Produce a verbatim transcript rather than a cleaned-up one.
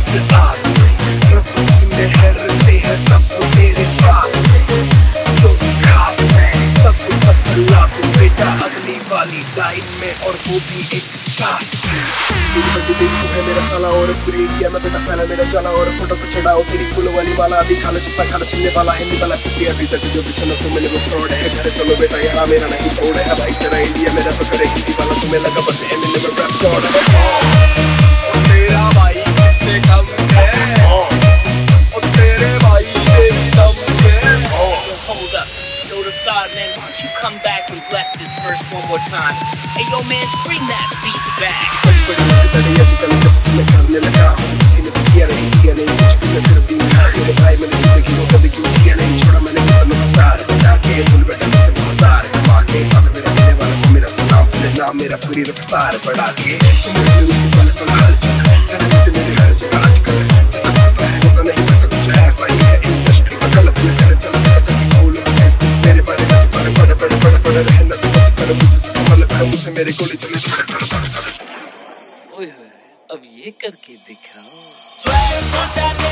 कुछ आस मेहर से है सब मेरे पास जो खास है सब कुछ बदला तू बेटा अगली वाली लाइन में और वो भी एक सांस देखू है मेरा साला और ब्रेक किया मैं बेटा पहला मेरा चला और फोटो को चढ़ाओ तेरी फूल वाली माला अभी खाना चुपता खाना छिलने वाला है निवाला क्योंकि अभी तक जो भी सुनो तो मेरे वो फ्रॉड है घर चलो बेटा यहाँ मेरा नहीं छोड़ है भाई तेरा इंडिया मेरा तो करे हिंदी वाला तुम्हें लगा बस एमिनेम में रैप गॉड है और तेरा भाई किससे कम है और तेरे भाई से भी दम है hold up yo the star man why don't you come back and bless this verse one more time hey yo man bring that beat back तड़िया चल जब मैं करने लगा हूँ किसी ने किया नहीं किया नहीं कुछ भी मैं फिर भी मेरे भाई मैंने जिंदगी को कभी क्यों किया नहीं छोड़ा मैंने कितना स्टार बजा के फुल बेटा से बाजार कमा के साथ मेरे देने वाला को मेरा सलाम तेरे नाम मेरा पूरी रफ्तार बढ़ा के मेरे दिल की पल पल हर जगह तेरे मेरे हर जगह आजकल सब पता है होता नहीं बस कुछ ऐसा ही है इंडस्ट्री का गलत में तेरे चल तेरे चल बोलो मेरे बारे में बड़े बड़े बड़े बड़े बड़े रहना तो कर मुझे संभल कर मुझे मेरे गोली चले अब ये करके दिखाओ।